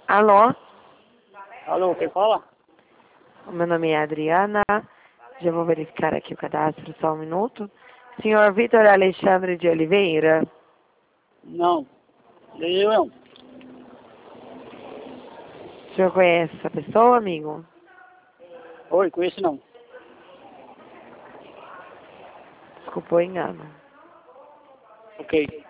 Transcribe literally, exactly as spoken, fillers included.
Alô? Alô, quem fala? O meu nome é Adriana. Já vou verificar aqui o cadastro, só um minuto. Senhor Vitor Alexandre de Oliveira? Não. Eu não. O senhor conhece essa pessoa, amigo? Oi, conheço não. Desculpa o engano. Ok.